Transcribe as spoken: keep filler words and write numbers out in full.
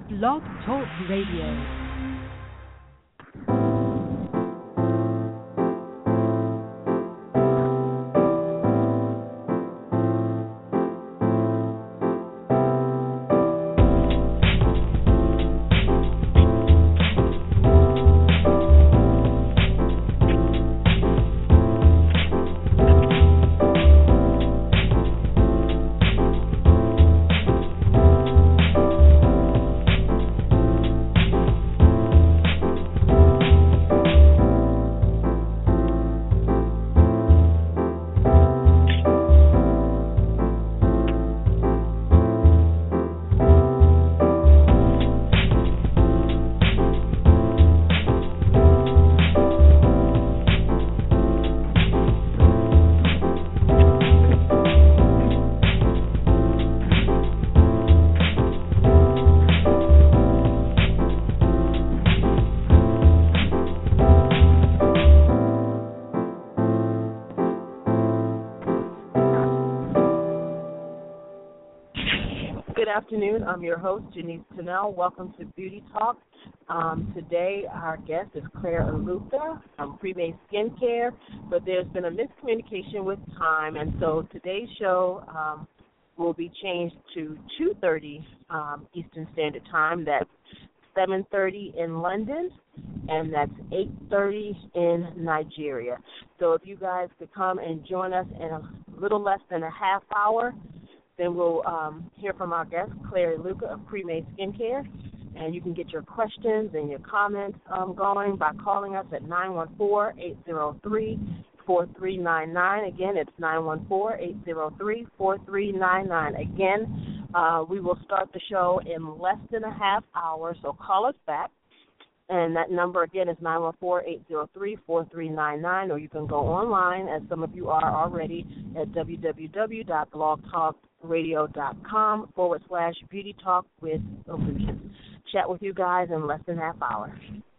Blog Talk Radio. Good afternoon. I'm your host, Janice Tennell. Welcome to Beauty Talk. Um, today, our guest is Claire Aluka from Premade Skincare, but there's been a miscommunication with time, and so today's show um, will be changed to two thirty um, Eastern Standard Time. That's seven thirty in London, and that's eight thirty in Nigeria. So if you guys could come and join us in a little less than a half hour, then we'll um, hear from our guest, Claire Aluka of Premade Skincare, and you can get your questions and your comments um, going by calling us at nine one four, eight zero three, four three nine nine. Again, it's nine one four, eight zero three, four three nine nine. Again, uh, we will start the show in less than a half hour, so call us back. And that number, again, is nine one four, eight zero three, four three nine nine, or you can go online, as some of you are already, at w w w dot blog talk radio dot com forward slash beauty talk with illusions. Chat with you guys in less than a half hour.